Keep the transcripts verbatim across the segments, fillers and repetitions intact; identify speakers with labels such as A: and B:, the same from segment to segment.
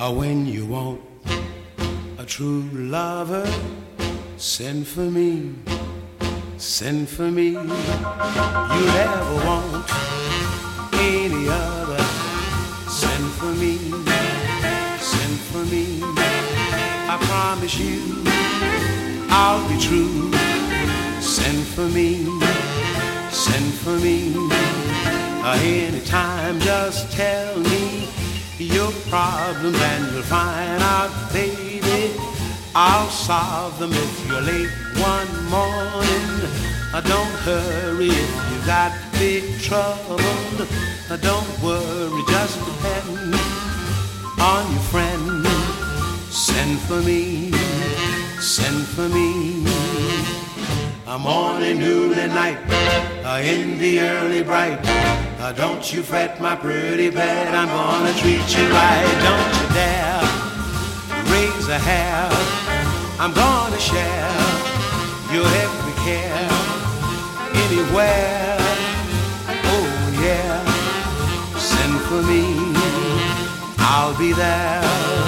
A: When you want a true lover, send for me, send for me. You never want any other. Send for me, send for me. I promise you I'll be true. Send for me, send for me. Uh, anytime, just tell me your problems and you'll find out, baby, I'll solve them. If you're late one morning, uh, don't hurry. If you got big trouble, uh, don't worry, just depend on your friend. Send for me, send for me. Uh, morning, noon and night, uh, in the early bright. Uh, don't you fret, my pretty pet, I'm gonna treat you right. Don't you dare raise a hair, I'm gonna share your every care anywhere. Oh yeah, send for me, I'll be there.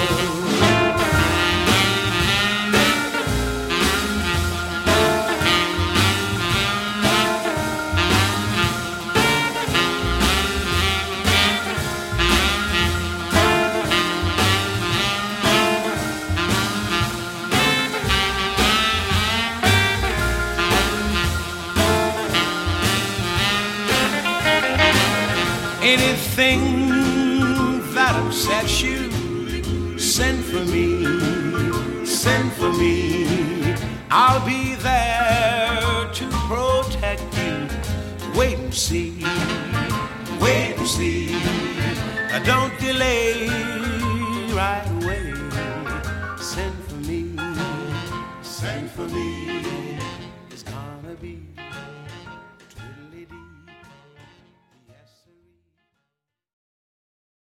A: Anything that upsets you, send for me, send for me. I'll be there to protect you. Wait and see, wait and see. Don't delay, right away. Send for me, send for me.